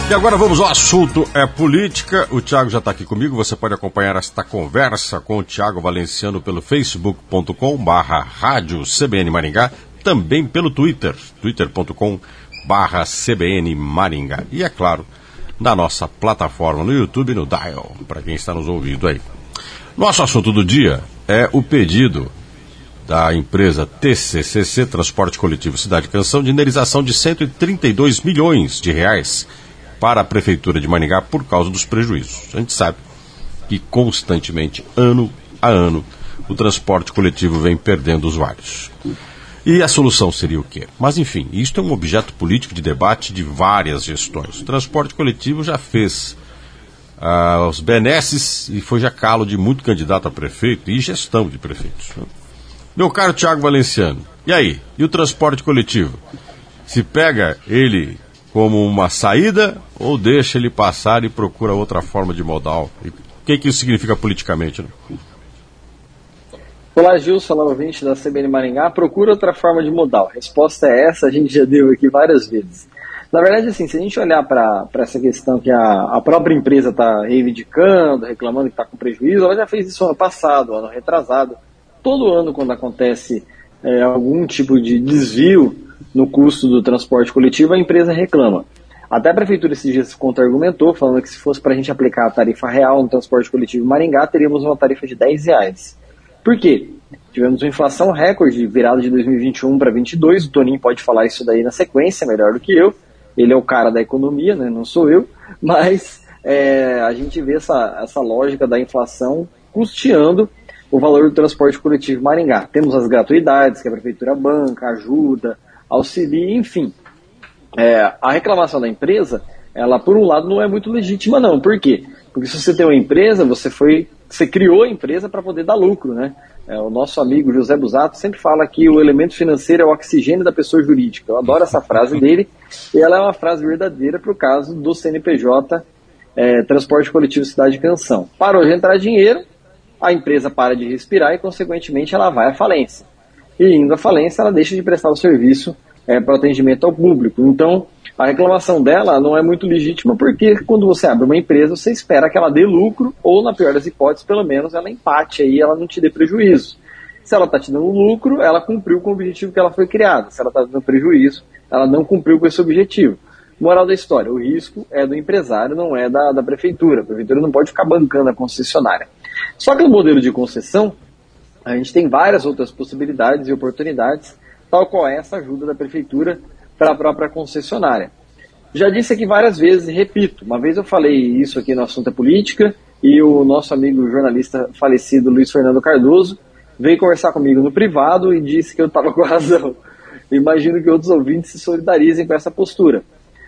E agora vamos ao assunto política. O Thiago já está aqui comigo. Você pode acompanhar esta conversa com o Thiago Valenciano pelo facebook.com/rádio CBN Maringá, também pelo Twitter, twitter.com/CBN Maringá. E é claro, na nossa plataforma no YouTube e no Dial, para quem está nos ouvindo aí. Nosso assunto do dia é o pedido da empresa TCCC, Transporte Coletivo Cidade Canção, de indenização de R$132 milhões para a Prefeitura de Maringá por causa dos prejuízos. A gente sabe que constantemente, ano a ano, o transporte coletivo vem perdendo usuários. E a solução seria o quê? Mas, enfim, isto é um objeto político de debate de várias gestões. O transporte coletivo já fez os benesses e foi já calo de muito candidato a prefeito e gestão de prefeitos. Meu caro Thiago Valenciano, e aí? E o transporte coletivo? Se pega ele como uma saída ou deixa ele passar e procura outra forma de modal? E o que isso significa politicamente, né? Olá, Gilson, olá, ouvinte da CBN Maringá. Procura outra forma de modal. A resposta é essa, a gente já deu aqui várias vezes. Na verdade, assim, se a gente olhar para essa questão que a própria empresa está reivindicando, reclamando que está com prejuízo, ela já fez isso ano passado, ano retrasado. Todo ano, quando acontece algum tipo de desvio no custo do transporte coletivo, a empresa reclama. Até a Prefeitura esses dias contra-argumentou, falando que se fosse para a gente aplicar a tarifa real no transporte coletivo em Maringá, teríamos uma tarifa de R$10. Por quê? Tivemos uma inflação recorde virada de 2021 para 2022, o Toninho pode falar isso daí na sequência, melhor do que eu. Ele é o cara da economia, né? Não sou eu, mas a gente vê essa lógica da inflação custeando o valor do transporte coletivo em Maringá. Temos as gratuidades que a Prefeitura banca, ajuda, auxilia, enfim. A reclamação da empresa, ela por um lado não é muito legítima não. Por quê? Porque se você tem uma empresa, você criou a empresa para poder dar lucro, né? O nosso amigo José Busato sempre fala que o elemento financeiro é o oxigênio da pessoa jurídica. Eu adoro essa frase dele, e ela é uma frase verdadeira para o caso do CNPJ, Transporte Coletivo Cidade Canção. Parou de entrar dinheiro, a empresa para de respirar e, consequentemente, ela vai à falência. E, indo à falência, ela deixa de prestar o serviço para atendimento ao público. Então, a reclamação dela não é muito legítima porque, quando você abre uma empresa, você espera que ela dê lucro ou, na pior das hipóteses, pelo menos ela empate aí, ela não te dê prejuízo. Se ela está te dando lucro, ela cumpriu com o objetivo que ela foi criada. Se ela está dando prejuízo, ela não cumpriu com esse objetivo. Moral da história, o risco é do empresário, não é da prefeitura. A prefeitura não pode ficar bancando a concessionária. Só que no modelo de concessão, a gente tem várias outras possibilidades e oportunidades, tal qual essa ajuda da prefeitura para a própria concessionária. Já disse aqui várias vezes e repito, uma vez eu falei isso aqui no Assunto é Política e o nosso amigo jornalista falecido Luiz Fernando Cardoso veio conversar comigo no privado e disse que eu estava com razão. Imagino que outros ouvintes se solidarizem com essa postura.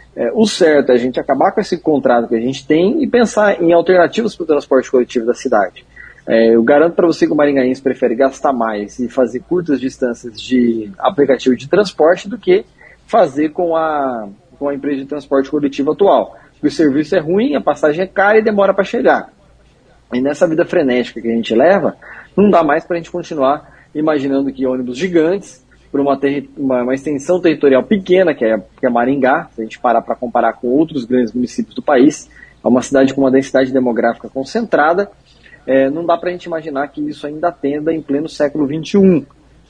O certo é a gente acabar com esse contrato que a gente tem e pensar em alternativas para o transporte coletivo da cidade. Eu garanto para você que o maringaense prefere gastar mais e fazer curtas distâncias de aplicativo de transporte do que fazer com a empresa de transporte coletivo atual. Porque o serviço é ruim, a passagem é cara e demora para chegar. E nessa vida frenética que a gente leva, não dá mais para a gente continuar imaginando que ônibus gigantes, por uma extensão territorial pequena, que é Maringá, se a gente parar para comparar com outros grandes municípios do país, é uma cidade com uma densidade demográfica concentrada, não dá para a gente imaginar que isso ainda atenda em pleno século XXI.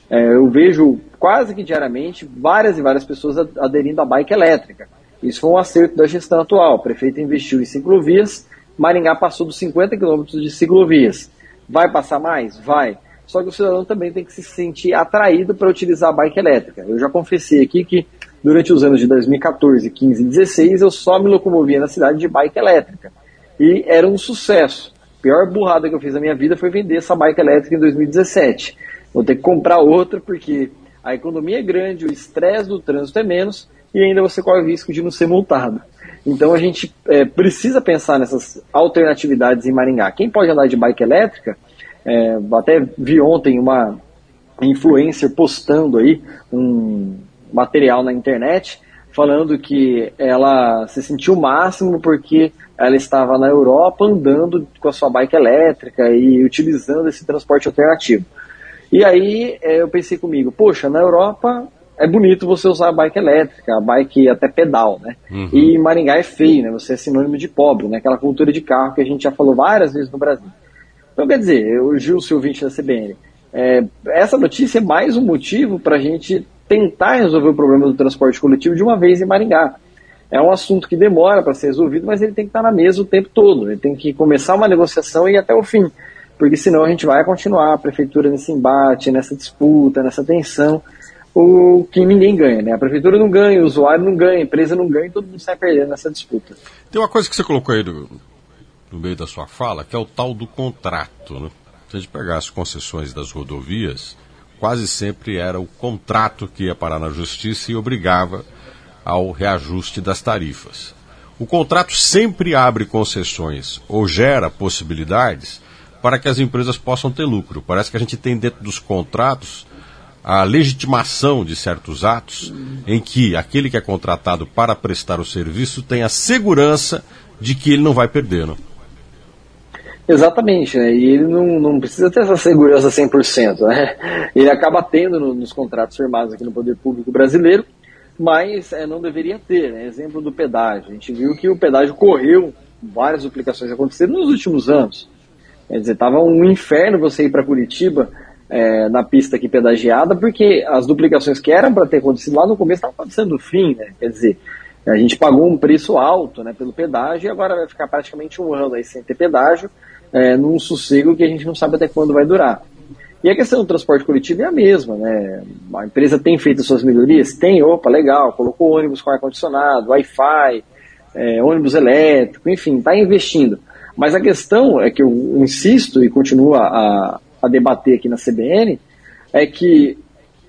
Eu vejo quase que diariamente várias e várias pessoas aderindo à bike elétrica. Isso foi um acerto da gestão atual. O prefeito investiu em ciclovias, Maringá passou dos 50 quilômetros de ciclovias. Vai passar mais? Vai. Só que o cidadão também tem que se sentir atraído para utilizar a bike elétrica. Eu já confessei aqui que durante os anos de 2014, 15 e 16 eu só me locomovia na cidade de bike elétrica. E era um sucesso. A pior burrada que eu fiz na minha vida foi vender essa bike elétrica em 2017. Vou ter que comprar outra porque a economia é grande, o estresse do trânsito é menos e ainda você corre o risco de não ser multado. Então a gente precisa pensar nessas alternatividades em Maringá. Quem pode andar de bike elétrica, até vi ontem uma influencer postando aí um material na internet falando que ela se sentiu o máximo porque ela estava na Europa andando com a sua bike elétrica e utilizando esse transporte alternativo. E aí eu pensei comigo, poxa, na Europa é bonito você usar a bike elétrica, a bike até pedal, né? E Maringá é feio, né? Você é sinônimo de pobre, né? Aquela cultura de carro que a gente já falou várias vezes no Brasil. Então, quer dizer, o Gil, seu ouvinte da CBN, essa notícia é mais um motivo para a gente tentar resolver o problema do transporte coletivo de uma vez em Maringá. É um assunto que demora para ser resolvido, mas ele tem que estar na mesa o tempo todo. Ele tem que começar uma negociação e ir até o fim. Porque senão a gente vai continuar a prefeitura nesse embate, nessa disputa, nessa tensão, o que ninguém ganha, né? A prefeitura não ganha, o usuário não ganha, a empresa não ganha e todo mundo sai perdendo nessa disputa. Tem uma coisa que você colocou aí no meio da sua fala, que é o tal do contrato, né? Se a gente pegar as concessões das rodovias, quase sempre era o contrato que ia parar na justiça e obrigava ao reajuste das tarifas. O contrato sempre abre concessões ou gera possibilidades para que as empresas possam ter lucro. Parece que a gente tem dentro dos contratos a legitimação de certos atos em que aquele que é contratado para prestar o serviço tem a segurança de que ele não vai perder, não? Exatamente, né? E ele não precisa ter essa segurança 100%, né? Ele acaba tendo nos contratos firmados aqui no Poder Público brasileiro, mas não deveria ter, né? Exemplo do pedágio. A gente viu que o pedágio correu, várias duplicações aconteceram nos últimos anos. Quer dizer, estava um inferno você ir para Curitiba na pista aqui pedagiada, porque as duplicações que eram para ter acontecido lá no começo estavam acontecendo no fim, né? Quer dizer, a gente pagou um preço alto, né, pelo pedágio e agora vai ficar praticamente um ano aí sem ter pedágio, num sossego que a gente não sabe até quando vai durar. E a questão do transporte coletivo é a mesma, né? A empresa tem feito suas melhorias? Tem, opa, legal, colocou ônibus com ar-condicionado, Wi-Fi, ônibus elétrico, enfim, está investindo. Mas a questão é que eu insisto e continuo a debater aqui na CBN, é que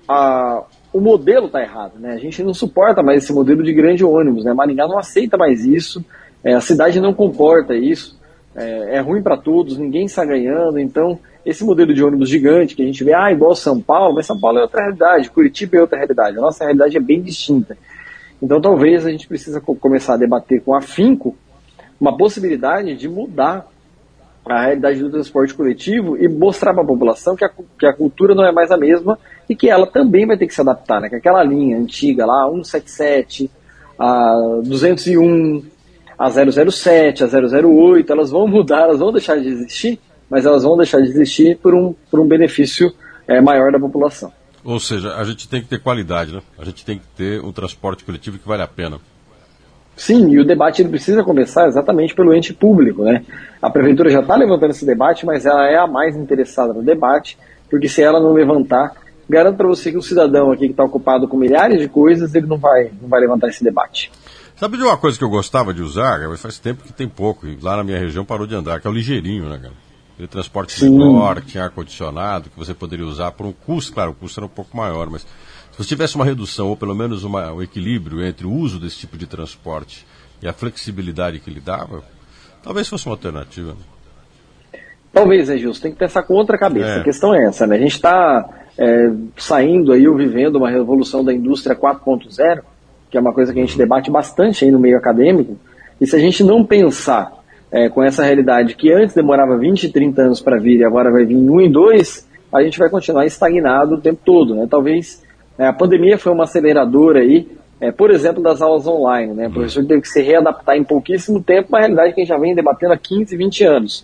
o modelo está errado, né? A gente não suporta mais esse modelo de grande ônibus, né? Maringá não aceita mais isso, a cidade não comporta isso, é ruim para todos, ninguém está ganhando. Então esse modelo de ônibus gigante que a gente vê, igual São Paulo, mas São Paulo é outra realidade, Curitiba é outra realidade, a nossa realidade é bem distinta. Então talvez a gente precisa começar a debater com afinco uma possibilidade de mudar a realidade do transporte coletivo e mostrar para a população que a cultura não é mais a mesma e que ela também vai ter que se adaptar, né? Que aquela linha antiga lá, 177, a 201, a 007, a 008, elas vão mudar, elas vão deixar de existir, mas elas vão deixar de existir por um benefício maior da população. Ou seja, a gente tem que ter qualidade, né? A gente tem que ter um transporte coletivo que vale a pena. Sim, e o debate ele precisa começar exatamente pelo ente público, né? A prefeitura já está levantando esse debate, mas ela é a mais interessada no debate, porque se ela não levantar, garanto para você que o cidadão aqui que está ocupado com milhares de coisas, ele não vai levantar esse debate. Sabe de uma coisa que eu gostava de usar, mas faz tempo que tem pouco, e lá na minha região parou de andar, que é o ligeirinho, né, cara? Aquele transporte menor, que tinha ar-condicionado, que você poderia usar por um custo, claro, o custo era um pouco maior, mas se você tivesse uma redução, ou pelo menos um equilíbrio entre o uso desse tipo de transporte e a flexibilidade que ele dava, talvez fosse uma alternativa. Talvez, né, Gilson? Tem que pensar com outra cabeça. A questão é essa, né? A gente está saindo aí ou vivendo uma revolução da indústria 4.0, que é uma coisa que a gente debate bastante aí no meio acadêmico, e se a gente não pensar com essa realidade que antes demorava 20, 30 anos para vir e agora vai vir em 1 e 2, a gente vai continuar estagnado o tempo todo, né? Talvez a pandemia foi uma aceleradora aí, por exemplo, das aulas online, né? O professor teve que se readaptar em pouquíssimo tempo, uma realidade que a gente já vem debatendo há 15, 20 anos.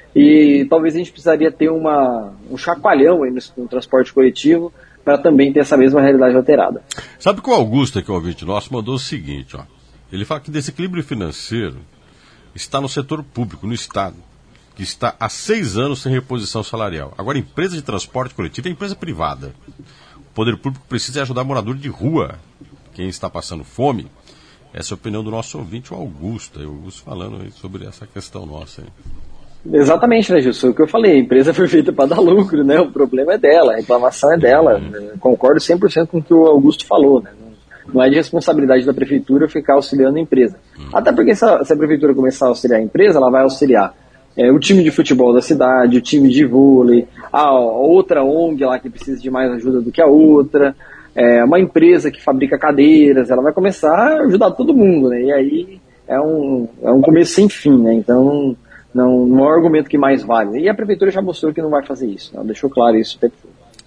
E talvez a gente precisaria ter um chacoalhão aí no transporte coletivo para também ter essa mesma realidade alterada. Sabe que o Augusto, que é o ouvinte nosso, mandou o seguinte, ó. Ele fala que desequilíbrio financeiro está no setor público, no Estado, que está há 6 anos sem reposição salarial. Agora, empresa de transporte coletivo é empresa privada. O poder público precisa ajudar morador de rua, quem está passando fome. Essa é a opinião do nosso ouvinte, o Augusto. O Augusto falando aí sobre essa questão nossa aí. Exatamente, né, Gilson? O que eu falei, a empresa foi feita para dar lucro, né? O problema é dela, a reclamação é dela. Concordo 100% com o que o Augusto falou, né? Não é de responsabilidade da prefeitura ficar auxiliando a empresa. Até porque se a prefeitura começar a auxiliar a empresa, ela vai auxiliar o time de futebol da cidade, o time de vôlei, a outra ONG lá que precisa de mais ajuda do que a outra, uma empresa que fabrica cadeiras, ela vai começar a ajudar todo mundo, né? E aí é um começo sem fim, né? Então não é um argumento que mais vale. E a prefeitura já mostrou que não vai fazer isso, né? Deixou claro isso o tempo todo.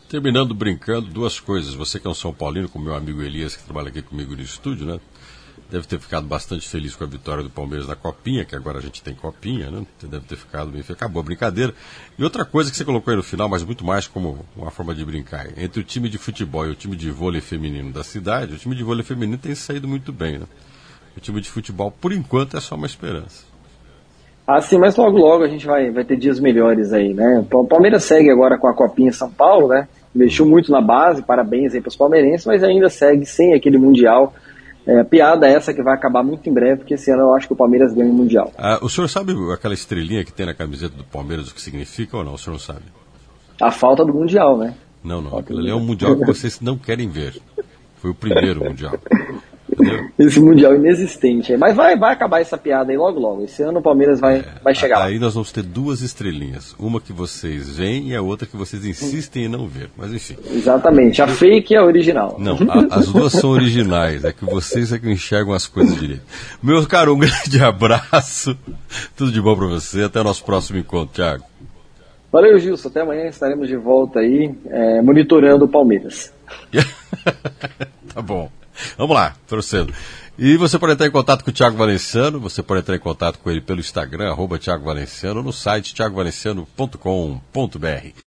Terminando brincando, duas coisas. Você que é um São Paulino, como meu amigo Elias, que trabalha aqui comigo no estúdio, né? Deve ter ficado bastante feliz com a vitória do Palmeiras na Copinha, que agora a gente tem Copinha, né? Você deve ter ficado bem. Acabou a brincadeira. E outra coisa que você colocou aí no final, mas muito mais como uma forma de brincar. Entre o time de futebol e o time de vôlei feminino da cidade, o time de vôlei feminino tem saído muito bem, né? O time de futebol, por enquanto, é só uma esperança. Ah, sim, mas logo a gente vai ter dias melhores aí, né? O Palmeiras segue agora com a Copinha São Paulo, né? Investiu muito na base, parabéns aí para os palmeirenses, mas ainda segue sem aquele Mundial. Piada essa que vai acabar muito em breve, porque esse ano eu acho que o Palmeiras ganha o Mundial. O senhor sabe aquela estrelinha que tem na camiseta do Palmeiras, o que significa ou não? O senhor não sabe? A falta do Mundial, né? Não. Aquilo ali é um Mundial que vocês não querem ver. Foi o primeiro Mundial. Entendeu? Esse Mundial inexistente. Mas vai acabar essa piada aí logo. Esse ano o Palmeiras vai chegar lá. Aí nós vamos ter duas estrelinhas. Uma que vocês veem e a outra que vocês insistem em não ver. Mas enfim. Exatamente. A fake e a original. Não, as duas são originais. É que vocês é que enxergam as coisas direito. Meu caro, um grande abraço. Tudo de bom pra você. Até o nosso próximo encontro, Thiago. Valeu, Gilson. Até amanhã estaremos de volta aí, monitorando o Palmeiras. Tá bom. Vamos lá, torcendo. E você pode entrar em contato com o Thiago Valenciano, você pode entrar em contato com ele pelo Instagram, @Thiago Valenciano, no site thiagovalenciano.com.br.